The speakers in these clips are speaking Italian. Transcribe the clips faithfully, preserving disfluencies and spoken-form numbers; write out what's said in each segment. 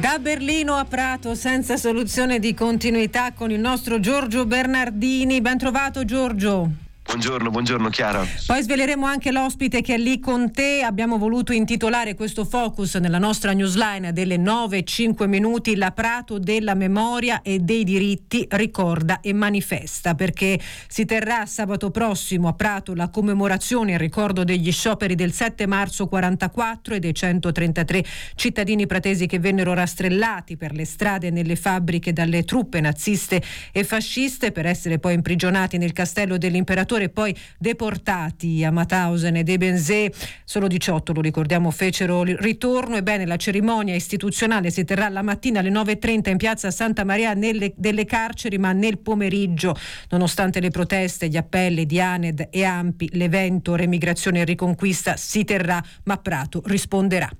Da Berlino a Prato, senza soluzione di continuità, con il nostro Giorgio Bernardini. Ben trovato, Giorgio. Buongiorno, buongiorno Chiara. Poi sveleremo anche l'ospite che è lì con te. Abbiamo voluto intitolare questo focus nella nostra newsline delle nove e cinque minuti La Prato della memoria e dei diritti ricorda e manifesta, perché si terrà sabato prossimo a Prato la commemorazione in ricordo degli scioperi del sette marzo quarantaquattro e dei centotrentatré cittadini pratesi che vennero rastrellati per le strade e nelle fabbriche dalle truppe naziste e fasciste, per essere poi imprigionati nel castello dell'imperatore e poi deportati a Mauthausen ed Ebensee. Solo diciotto, lo ricordiamo, fecero ritorno. Ebbene, la cerimonia istituzionale si terrà la mattina alle nove e trenta in piazza Santa Maria nelle, delle Carceri, ma nel pomeriggio, nonostante le proteste, gli appelli di ANED e ANPI, l'evento Remigrazione e Riconquista si terrà, ma Prato risponderà.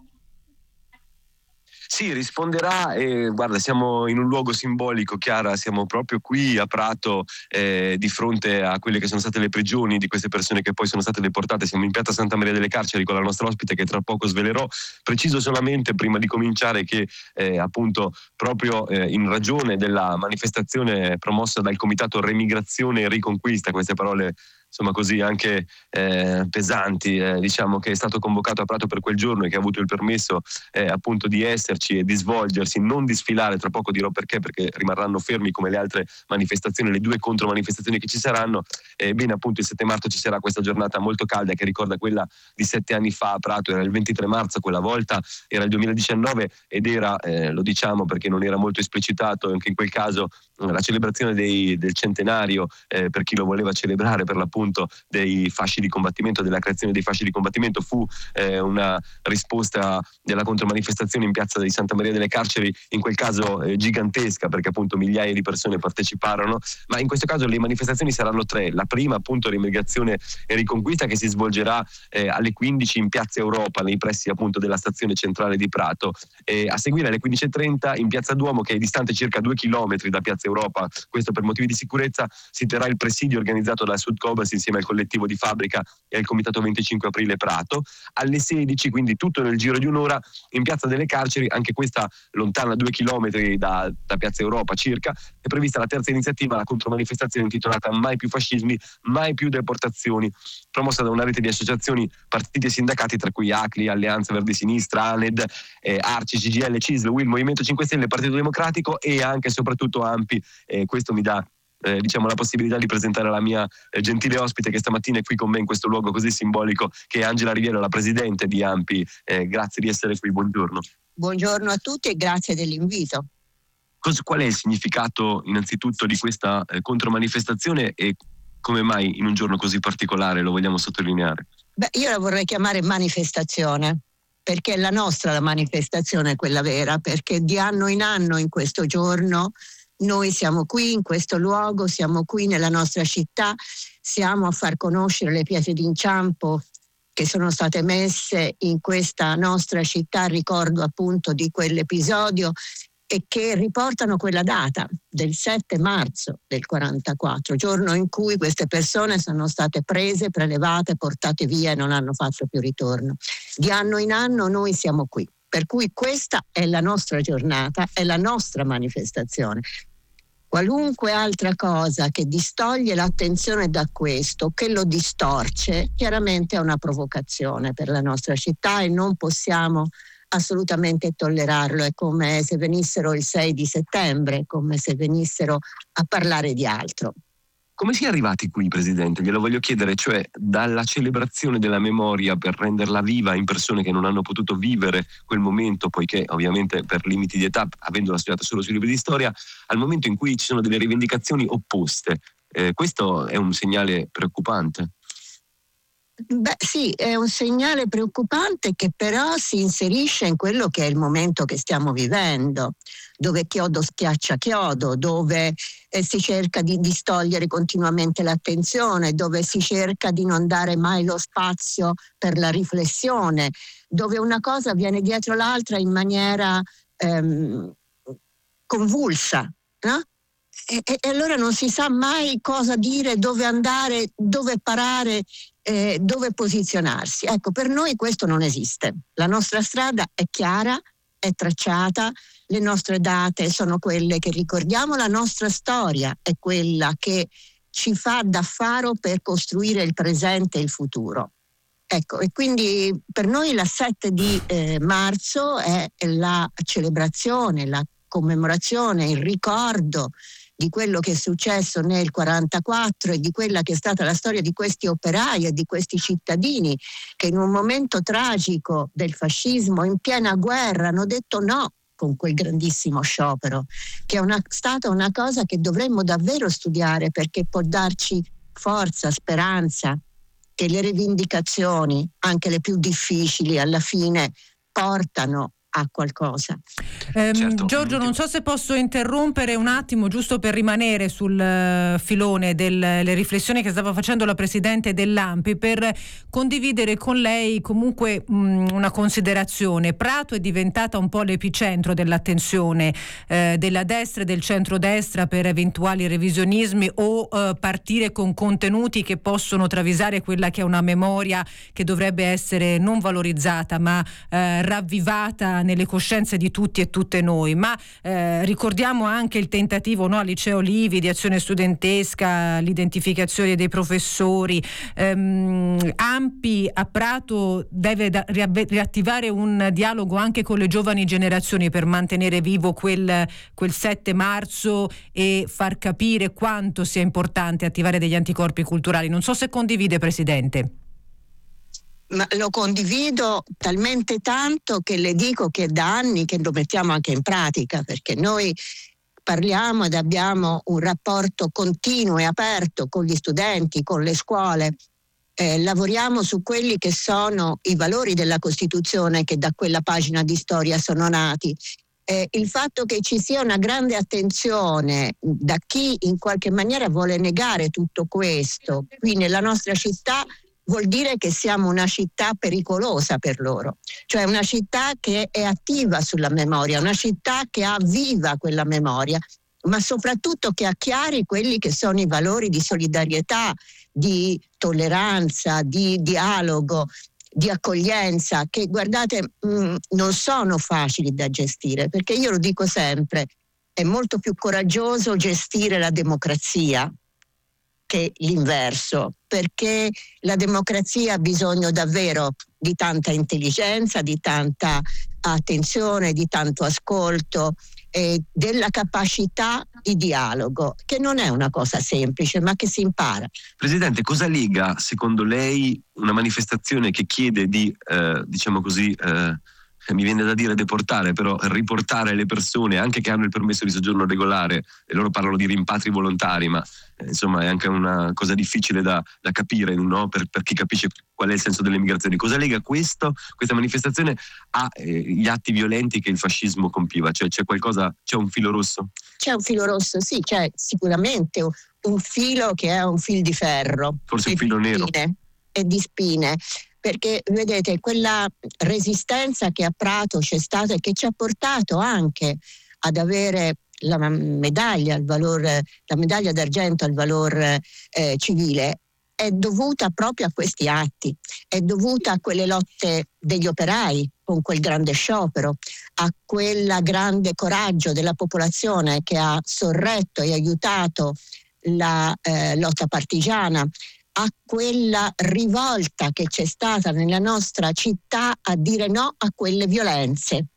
Sì, risponderà e guarda, siamo in un luogo simbolico, Chiara, siamo proprio qui a Prato eh, di fronte a quelle che sono state le prigioni di queste persone che poi sono state deportate. Siamo in piazza Santa Maria delle Carceri con la nostra ospite che tra poco svelerò. Preciso solamente prima di cominciare che eh, appunto proprio eh, in ragione della manifestazione promossa dal Comitato Remigrazione e Riconquista, queste parole insomma così anche eh, pesanti, eh, diciamo che è stato convocato a Prato per quel giorno e che ha avuto il permesso eh, appunto di esserci e di svolgersi, non di sfilare, tra poco dirò perché, perché rimarranno fermi come le altre manifestazioni, le due contromanifestazioni che ci saranno. Ebbene, appunto il sette marzo ci sarà questa giornata molto calda che ricorda quella di sette anni fa a Prato. Era il ventitré marzo quella volta, era il duemiladiciannove ed era, eh, lo diciamo perché non era molto esplicitato anche in quel caso, la celebrazione dei, del centenario eh, per chi lo voleva celebrare, per l'appunto dei fasci di combattimento, della creazione dei fasci di combattimento. Fu eh, una risposta della contromanifestazione in piazza di Santa Maria delle Carceri, in quel caso eh, gigantesca, perché appunto migliaia di persone parteciparono, ma in questo caso le manifestazioni saranno tre. La prima appunto Remigrazione e Riconquista, che si svolgerà eh, alle quindici in piazza Europa, nei pressi appunto della stazione centrale di Prato, e a seguire alle quindici e trenta in piazza Duomo, che è distante circa due chilometri da piazza Europa. Questo per motivi di sicurezza. Si terrà il presidio organizzato da Sudcobas insieme al collettivo di Fabbrica e al comitato venticinque aprile Prato. Alle sedici, quindi tutto nel giro di un'ora, in piazza delle Carceri, anche questa lontana due chilometri da, da piazza Europa circa, è prevista la terza iniziativa, la contromanifestazione intitolata Mai più fascismi, mai più deportazioni, promossa da una rete di associazioni, partiti e sindacati, tra cui A C L I, Alleanza Verdi Sinistra, ANED, eh, ARCI, C G I L, C I S L, U I L, Movimento cinque Stelle, Partito Democratico e anche e soprattutto ANPI. Eh, questo mi dà Eh, diciamo la possibilità di presentare la mia eh, gentile ospite che stamattina è qui con me in questo luogo così simbolico, che è Angela Riviero, la presidente di ANPI. Eh, grazie di essere qui, buongiorno. Buongiorno a tutti e grazie dell'invito. Cos- qual è il significato innanzitutto di questa eh, contromanifestazione e come mai in un giorno così particolare lo vogliamo sottolineare? Beh, io la vorrei chiamare manifestazione, perché è la nostra la manifestazione, quella vera, perché di anno in anno in questo giorno noi siamo qui in questo luogo, siamo qui nella nostra città, siamo a far conoscere le pietre d'inciampo che sono state messe in questa nostra città a ricordo appunto di quell'episodio e che riportano quella data del sette marzo del quarantaquattro, giorno in cui queste persone sono state prese, prelevate, portate via e non hanno fatto più ritorno. Di anno in anno noi siamo qui. Per cui questa è la nostra giornata, è la nostra manifestazione. Qualunque altra cosa che distoglie l'attenzione da questo, che lo distorce, chiaramente è una provocazione per la nostra città e non possiamo assolutamente tollerarlo. È come se venissero il sei di settembre, come se venissero a parlare di altro. Come si è arrivati qui, Presidente? Glielo voglio chiedere, cioè dalla celebrazione della memoria per renderla viva in persone che non hanno potuto vivere quel momento, poiché ovviamente per limiti di età, avendola studiata solo sui libri di storia, al momento in cui ci sono delle rivendicazioni opposte. Eh, questo è un segnale preoccupante. Beh sì, è un segnale preoccupante che però si inserisce in quello che è il momento che stiamo vivendo, dove chiodo schiaccia chiodo, dove eh, si cerca di distogliere continuamente l'attenzione, dove si cerca di non dare mai lo spazio per la riflessione, dove una cosa viene dietro l'altra in maniera ehm, convulsa, no? E, e, e allora non si sa mai cosa dire, dove andare, dove parare, eh, dove posizionarsi. Ecco, per noi questo non esiste. La nostra strada è chiara, è tracciata, le nostre date sono quelle che ricordiamo, la nostra storia è quella che ci fa da faro per costruire il presente e il futuro. Ecco, e quindi per noi la sette di eh, marzo è la celebrazione, la commemorazione, il ricordo di quello che è successo nel quarantaquattro e di quella che è stata la storia di questi operai e di questi cittadini che in un momento tragico del fascismo, in piena guerra, hanno detto no con quel grandissimo sciopero, che è una, stata una cosa che dovremmo davvero studiare, perché può darci forza, speranza, che le rivendicazioni, anche le più difficili, alla fine portano a qualcosa. Eh, certo. Giorgio, non so se posso interrompere un attimo giusto per rimanere sul uh, filone delle riflessioni che stava facendo la Presidente dell'A N P I, per condividere con lei comunque mh, una considerazione. Prato è diventata un po' l'epicentro dell'attenzione eh, della destra e del centrodestra per eventuali revisionismi o uh, partire con contenuti che possono travisare quella che è una memoria che dovrebbe essere non valorizzata ma eh, ravvivata nelle coscienze di tutti e tutte noi. Ma eh, ricordiamo anche il tentativo, no, al liceo Livi di azione studentesca, l'identificazione dei professori. ehm, A N P I a Prato deve da, riattivare un dialogo anche con le giovani generazioni per mantenere vivo quel, quel sette marzo e far capire quanto sia importante attivare degli anticorpi culturali. Non so se condivide, Presidente. Ma lo condivido talmente tanto che le dico che da anni che lo mettiamo anche in pratica, perché noi parliamo ed abbiamo un rapporto continuo e aperto con gli studenti, con le scuole, eh, lavoriamo su quelli che sono i valori della Costituzione che da quella pagina di storia sono nati. Eh, il fatto che ci sia una grande attenzione da chi in qualche maniera vuole negare tutto questo qui nella nostra città vuol dire che siamo una città pericolosa per loro, cioè una città che è attiva sulla memoria, una città che ha viva quella memoria, ma soprattutto che ha chiari quelli che sono i valori di solidarietà, di tolleranza, di dialogo, di accoglienza, che guardate mh, non sono facili da gestire, perché io lo dico sempre, è molto più coraggioso gestire la democrazia che l'inverso, perché la democrazia ha bisogno davvero di tanta intelligenza, di tanta attenzione, di tanto ascolto e della capacità di dialogo, che non è una cosa semplice, ma che si impara. Presidente, cosa lega secondo lei una manifestazione che chiede di, eh, diciamo così, eh, mi viene da dire deportare, però riportare le persone anche che hanno il permesso di soggiorno regolare, e loro parlano di rimpatri volontari, ma eh, insomma è anche una cosa difficile da, da capire, no? per, per chi capisce qual è il senso delle migrazioni. Cosa lega questo, questa manifestazione agli eh, atti violenti che il fascismo compiva? Cioè c'è qualcosa, c'è un filo rosso? C'è un filo rosso, sì, c'è sicuramente un, un filo che è un fil di ferro. Forse un filo nero. E di spine. Perché vedete, quella resistenza che a Prato c'è stata e che ci ha portato anche ad avere la medaglia, al valore, la medaglia d'argento al valor eh, civile, è dovuta proprio a questi atti, è dovuta a quelle lotte degli operai con quel grande sciopero, a quel grande coraggio della popolazione che ha sorretto e aiutato la eh, lotta partigiana, a quella rivolta che c'è stata nella nostra città a dire no a quelle violenze.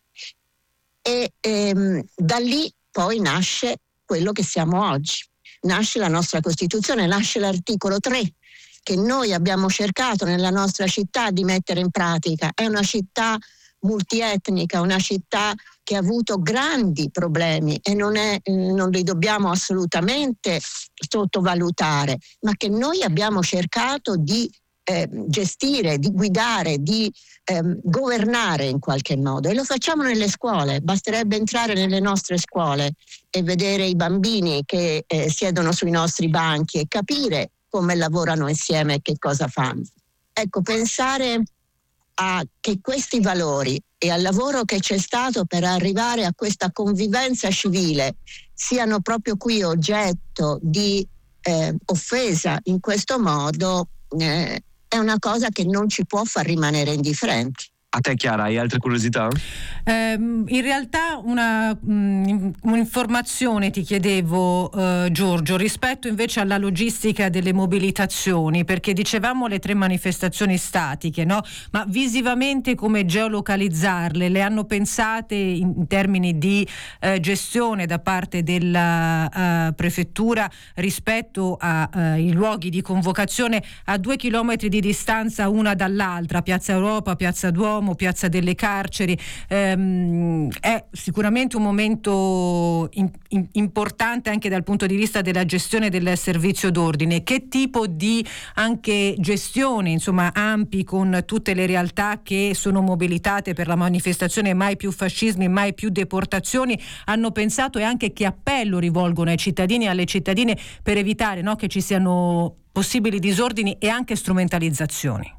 E ehm, da lì poi nasce quello che siamo oggi. Nasce la nostra Costituzione, nasce l'articolo tre, che noi abbiamo cercato nella nostra città di mettere in pratica. È una città multietnica, una città che ha avuto grandi problemi e non, è, non li dobbiamo assolutamente sottovalutare, ma che noi abbiamo cercato di eh, gestire, di guidare, di eh, governare in qualche modo, e lo facciamo nelle scuole. Basterebbe entrare nelle nostre scuole e vedere i bambini che eh, siedono sui nostri banchi e capire come lavorano insieme e che cosa fanno. Ecco, pensare a che questi valori e al lavoro che c'è stato per arrivare a questa convivenza civile siano proprio qui oggetto di eh, offesa in questo modo, eh, è una cosa che non ci può far rimanere indifferenti. A te Chiara, hai altre curiosità? Eh, in realtà una mh, un'informazione ti chiedevo eh, Giorgio, rispetto invece alla logistica delle mobilitazioni, perché dicevamo le tre manifestazioni statiche, no? Ma visivamente come geolocalizzarle? Le hanno pensate in, in termini di eh, gestione da parte della eh, prefettura rispetto ai luoghi di convocazione a due chilometri di distanza una dall'altra, Piazza Europa, Piazza Duomo, Piazza delle Carceri? Ehm, è sicuramente un momento in, in, importante anche dal punto di vista della gestione del servizio d'ordine. Che tipo di anche gestione, insomma, ampi con tutte le realtà che sono mobilitate per la manifestazione mai più fascismi, mai più deportazioni, hanno pensato, e anche che appello rivolgono ai cittadini e alle cittadine per evitare, no, che ci siano possibili disordini e anche strumentalizzazioni?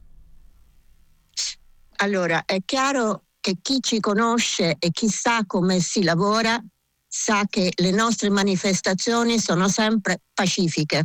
Allora, è chiaro che chi ci conosce e chi sa come si lavora sa che le nostre manifestazioni sono sempre pacifiche.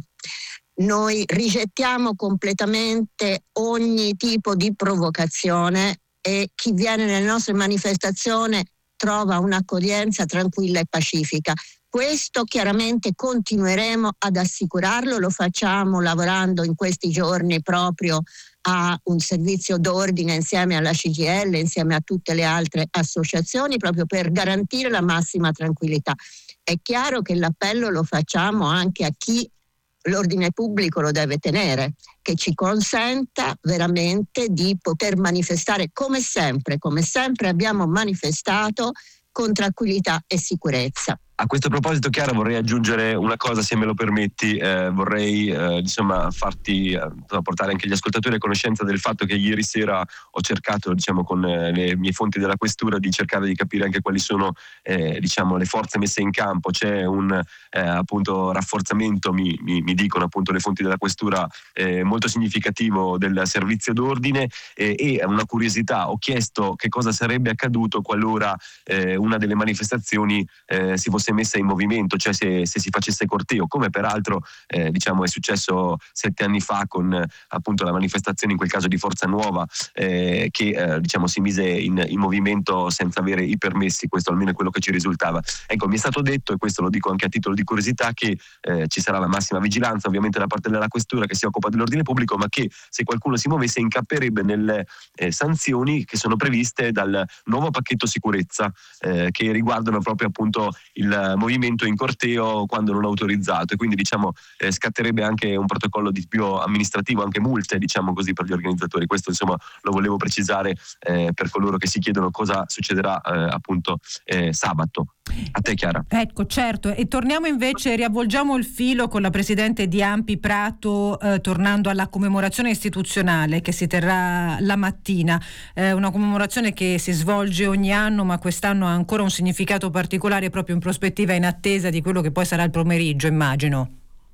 Noi rigettiamo completamente ogni tipo di provocazione e chi viene nelle nostre manifestazioni trova un'accoglienza tranquilla e pacifica. Questo chiaramente continueremo ad assicurarlo, lo facciamo lavorando in questi giorni proprio a un servizio d'ordine insieme alla C G I L, insieme a tutte le altre associazioni, proprio per garantire la massima tranquillità. È chiaro che l'appello lo facciamo anche a chi l'ordine pubblico lo deve tenere, che ci consenta veramente di poter manifestare come sempre, come sempre abbiamo manifestato, con tranquillità e sicurezza. A questo proposito, Chiara, vorrei aggiungere una cosa, se me lo permetti. Eh, vorrei eh, insomma farti eh, portare anche gli ascoltatori a conoscenza del fatto che ieri sera ho cercato, diciamo, con eh, le mie fonti della questura, di cercare di capire anche quali sono eh, diciamo le forze messe in campo. C'è un eh, appunto rafforzamento, mi, mi, mi dicono appunto le fonti della questura, eh, molto significativo del servizio d'ordine, eh, e una curiosità: ho chiesto che cosa sarebbe accaduto qualora eh, una delle manifestazioni eh, si fosse messa in movimento, cioè se, se si facesse corteo, come peraltro eh, diciamo è successo sette anni fa con eh, appunto la manifestazione, in quel caso di Forza Nuova, eh, che eh, diciamo si mise in, in movimento senza avere i permessi. Questo almeno è quello che ci risultava. Ecco, mi è stato detto, e questo lo dico anche a titolo di curiosità, che eh, ci sarà la massima vigilanza ovviamente da parte della questura che si occupa dell'ordine pubblico, ma che se qualcuno si muovesse incapperebbe nelle eh, sanzioni che sono previste dal nuovo pacchetto sicurezza, eh, che riguardano proprio appunto il movimento in corteo quando non autorizzato, e quindi diciamo eh, scatterebbe anche un protocollo di più amministrativo, anche multe, diciamo così, per gli organizzatori. Questo insomma lo volevo precisare eh, per coloro che si chiedono cosa succederà eh, appunto eh, sabato. A te Chiara. Ecco, certo, e torniamo invece, riavvolgiamo il filo con la presidente di Ampi Prato, eh, tornando alla commemorazione istituzionale che si terrà la mattina, eh, una commemorazione che si svolge ogni anno, ma quest'anno ha ancora un significato particolare proprio in prospettiva, in attesa di quello che poi sarà il pomeriggio, immagino.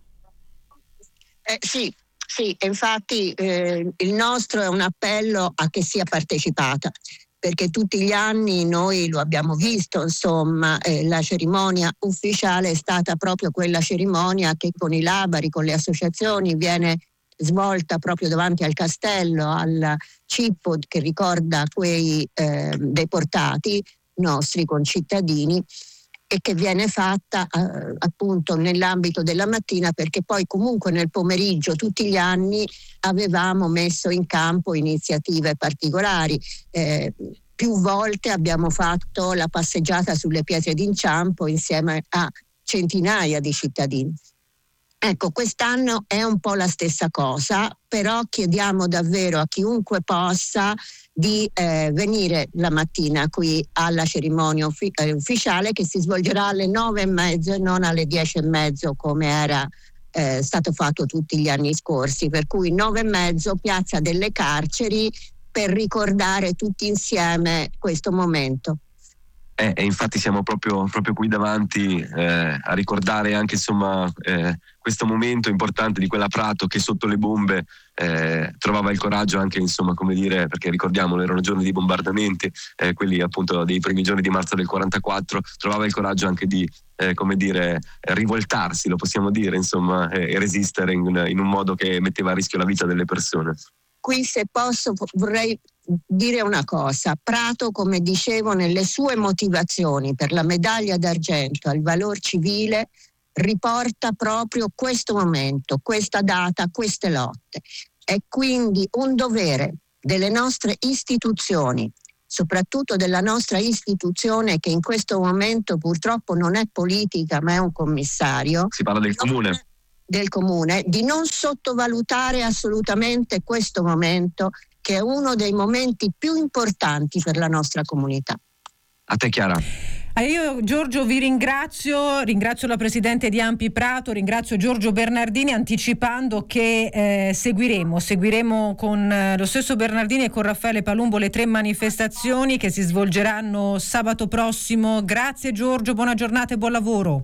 Eh, sì, sì, infatti eh, il nostro è un appello a che sia partecipata, perché tutti gli anni noi lo abbiamo visto, insomma, eh, la cerimonia ufficiale è stata proprio quella cerimonia che con i labari, con le associazioni viene svolta proprio davanti al castello, al cippo che ricorda quei eh, deportati nostri concittadini, e che viene fatta eh, appunto nell'ambito della mattina, perché poi comunque nel pomeriggio tutti gli anni avevamo messo in campo iniziative particolari. Eh, più volte abbiamo fatto la passeggiata sulle pietre d'inciampo insieme a centinaia di cittadini. Ecco, quest'anno è un po' la stessa cosa, però chiediamo davvero a chiunque possa di eh, venire la mattina qui alla cerimonia uffi- eh, ufficiale, che si svolgerà alle nove e mezzo e non alle dieci e mezzo come era eh, stato fatto tutti gli anni scorsi, per cui nove e mezzo, Piazza delle Carceri, per ricordare tutti insieme questo momento. Eh, e infatti siamo proprio, proprio qui davanti eh, a ricordare anche insomma eh, questo momento importante di quella Prato che sotto le bombe eh, trovava il coraggio anche, insomma, come dire, perché ricordiamolo, erano giorni di bombardamenti, eh, quelli appunto dei primi giorni di marzo del quarantaquattro, trovava il coraggio anche di eh, come dire rivoltarsi, lo possiamo dire, insomma, eh, e resistere in, in un modo che metteva a rischio la vita delle persone. Qui, se posso, vorrei dire una cosa. Prato, come dicevo, nelle sue motivazioni per la medaglia d'argento al valor civile riporta proprio questo momento, questa data, queste lotte. È quindi un dovere delle nostre istituzioni, soprattutto della nostra istituzione che in questo momento purtroppo non è politica ma è un commissario. Si parla del comune. Del comune, di non sottovalutare assolutamente questo momento, che è uno dei momenti più importanti per la nostra comunità. A te, Chiara. Io, Giorgio, vi ringrazio, ringrazio la Presidente di Ampi Prato, ringrazio Giorgio Bernardini, anticipando che eh, seguiremo, seguiremo con eh, lo stesso Bernardini e con Raffaele Palumbo le tre manifestazioni che si svolgeranno sabato prossimo. Grazie Giorgio, buona giornata e buon lavoro.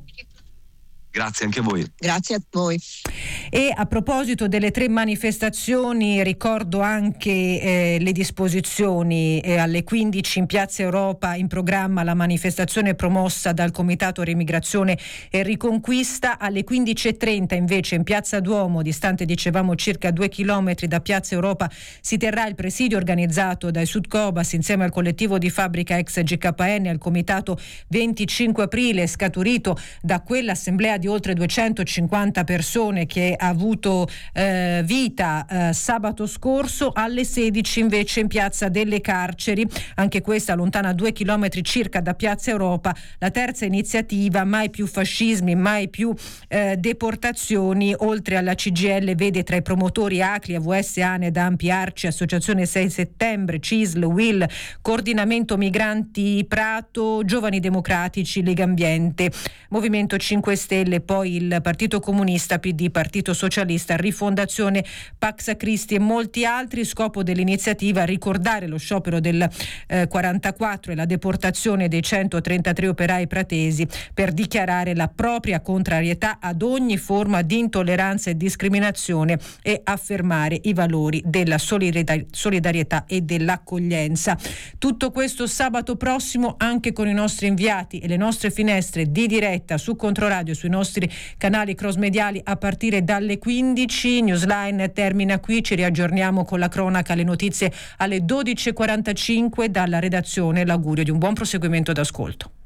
Grazie anche a voi. Grazie a voi. E a proposito delle tre manifestazioni, ricordo anche eh, le disposizioni. Eh, alle quindici in Piazza Europa in programma la manifestazione promossa dal Comitato Riemigrazione e Riconquista. Alle quindici e trenta invece in Piazza Duomo, distante dicevamo circa due chilometri da Piazza Europa, si terrà il presidio organizzato dai Sudcobas insieme al collettivo di fabbrica ex G K N e al Comitato venticinque aprile, scaturito da quell'assemblea di oltre duecentocinquanta persone che ha avuto eh, vita eh, sabato scorso. Alle sedici invece in Piazza delle Carceri, anche questa lontana due chilometri circa da Piazza Europa, la terza iniziativa Mai più fascismi, mai più eh, deportazioni. Oltre alla C G I L vede tra i promotori A C L I, A V S, ANED, Ampi, Arci, Associazione sei settembre, C I S L, U I L, Coordinamento Migranti Prato, Giovani Democratici, Legambiente, Movimento cinque Stelle, poi il Partito Comunista, P D, Partito Socialista, Rifondazione, Pax Christi e molti altri. Scopo dell'iniziativa ricordare lo sciopero del eh, quarantaquattro e la deportazione dei centotrentatré operai pratesi per dichiarare la propria contrarietà ad ogni forma di intolleranza e discriminazione e affermare i valori della solidarietà e dell'accoglienza. Tutto questo sabato prossimo anche con i nostri inviati e le nostre finestre di diretta su Controradio, sui nostri canali cross mediali a partire dalle quindici. Newsline termina qui, ci riaggiorniamo con la cronaca, le notizie alle dodici e quarantacinque dalla redazione. L'augurio di un buon proseguimento d'ascolto.